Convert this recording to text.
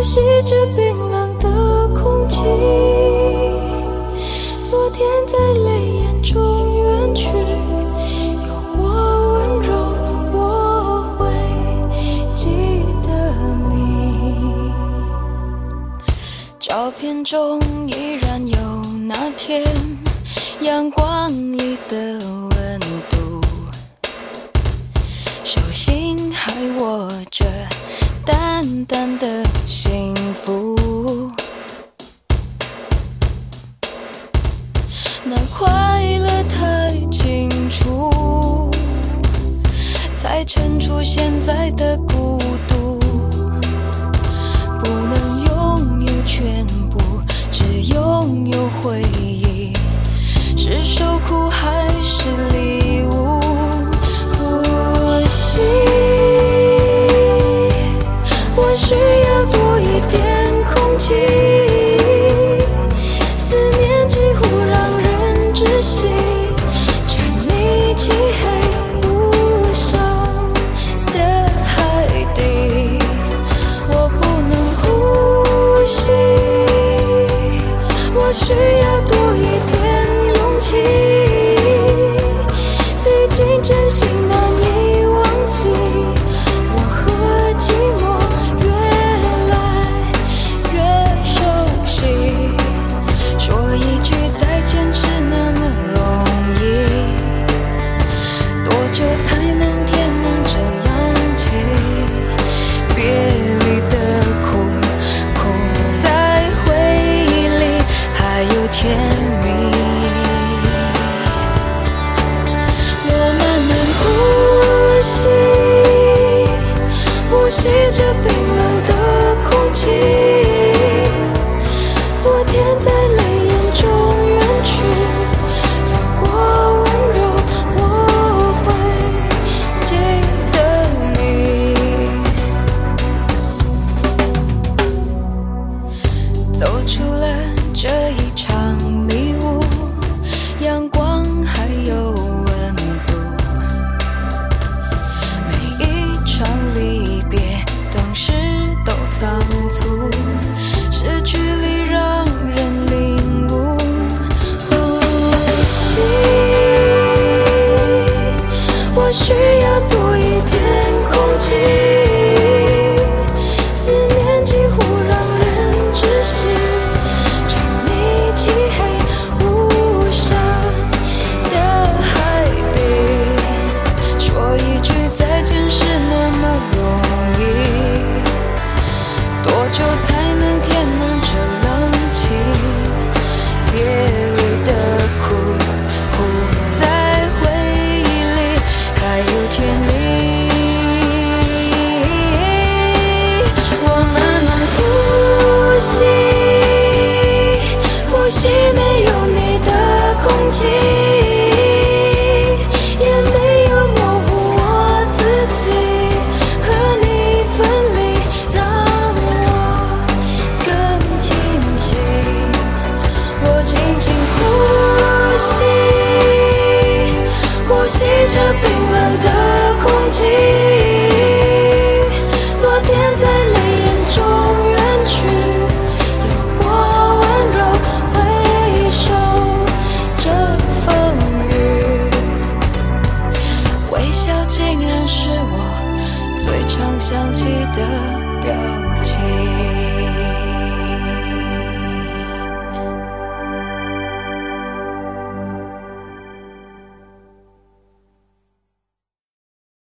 吸着冰冷的空气，昨天在泪眼中远去，有过温柔我会记得你。照片中依然有那天阳光里的温度，手心还握着淡淡的幸福，那快乐太清楚，才衬出现在的孤独。不能拥有全部，只拥有回忆，是受苦还是礼物？呼吸，我需要多一点空气，思念几乎让人窒息，沉溺漆黑无声的海底，我不能呼吸，我需要多一点勇气，毕竟真心难以忘记，我和寂寞说一句再见是那么容易，多久才能填满这冷气？别离的苦，苦在回忆里还有甜蜜。我慢慢呼吸，呼吸着冰冷的空气，昨天在泪眼中远去，有过温柔我会记得你。走出了这一场迷雾，阳光还有温度，每一场离别当时都仓促，失去里让人领悟。呼吸，我需要多一点空气，思念几乎让人窒息，沉溺漆黑无声的海底，说一句再见是那么容易，多久才能填满这冷气？别离的苦，苦在回忆里还有甜蜜。我慢慢呼吸，呼吸没有你的空气，也没有模糊我自己，和你分离让我更清晰。我轻轻呼吸，呼吸着冰冷的空气，昨天在泪眼中远去，有过温柔回首这风雨，微笑竟然是我最常想起的表情。